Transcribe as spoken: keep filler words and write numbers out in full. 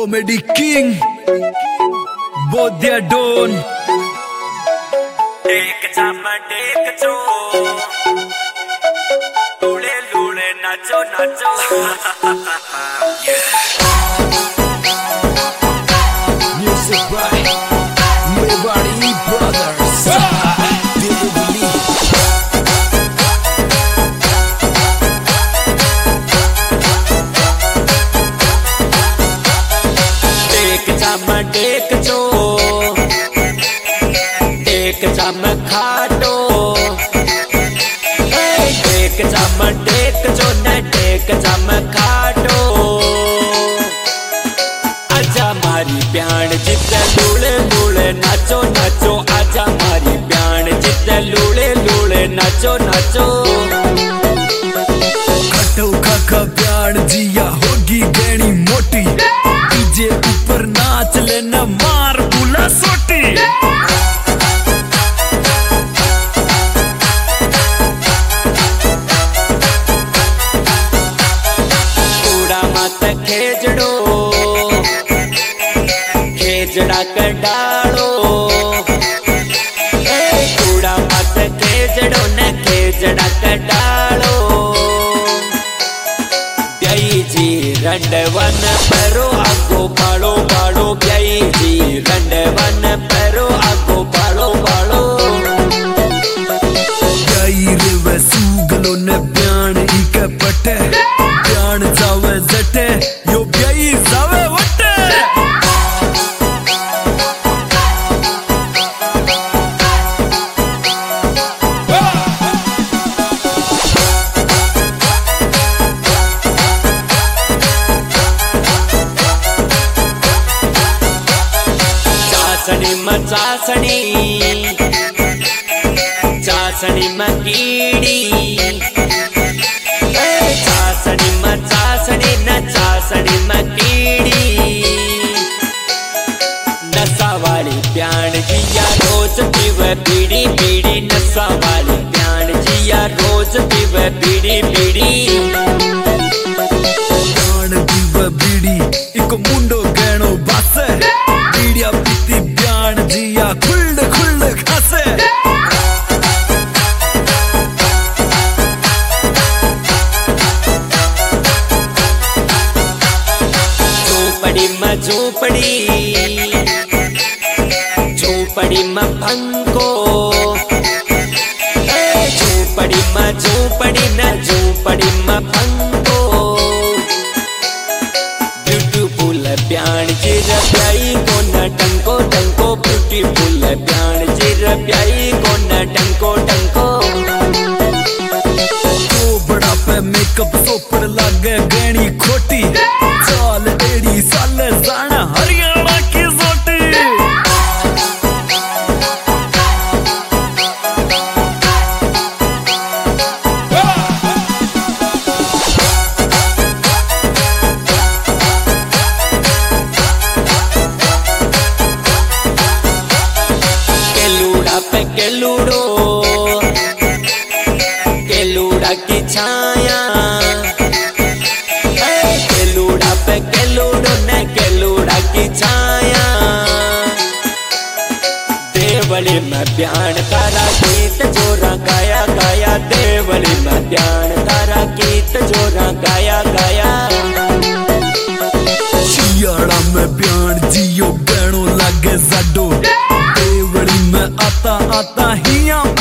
comedy king Bodhiya done एक चामा टेक चो लूले लूले नाचो नाचो म्यूजिक बाय मेवाड़ी ब्रदर्स टेक चामा टेक चो टेक चाम खाटो टेक चाम टेक चो न टेक चाम खाटो आजा मारी प्याण जिते लूले लूले नाचो नाचो आजा मारी प्याण जिते लूले लूले नाचो नाचो खटो खाखा प्याण जिया होगी गहनी मोटी डीजे ऊपर नाच लेना मार बुला सोटी खेजड़ो खेजड़ा कर डालो कूड़ा मत खेजड़ो न खेजड़ा कर डालो ब्याई जी रंडवन परो आगो बाड़ो बाड़ो ब्याई जी रंडवन परो आगो बाड़ो बाड़ो ब्याई रे सूगलो न ब्याण इक पटे ब्याण जावे जटे यो ब्याई जावे वटे चासनी मचासनी चासनी मकीड़ी चासनी मचासनी न चासनी मकीड़ी नशा वाली प्याण जिया रोज पीवे बीड़ी बीड़ी नशा वाली प्याण जिया रोज पीवे बीड़ी बीड़ी प्याण पीवे बीड़ी इको मुंडो गहनो बासे बीड़िया पीती प्याण जिया खुल्ड खुल्ड खासे झोपड़ी झोपड़ी में भंको झोपड़ी में झोपड़ी न झोपड़ी में भंको ब्यूटीफुल प्याण जिर प्याई को न टंको टंको ब्यूटीफुल प्याण जिर प्याई को न टंको टंको तो बड़ा पे मेकअप सोपड़ लागे गहनी खोटी चाल एड़ी साल जाना हरियाणा की सोटी केलूड़ा पे केलूड़ो केलूड़ा की छाया केलूड़ा पे केलूड़ो न केलूड़ा की छाया देवली में प्याण तारा गीत जोरा गाया गाया देवली में प्याण तारा गीत जोरा गाया गाया शियाड़ा में प्याण जियो गहनो लागे जाडो देवली में आता आता हिया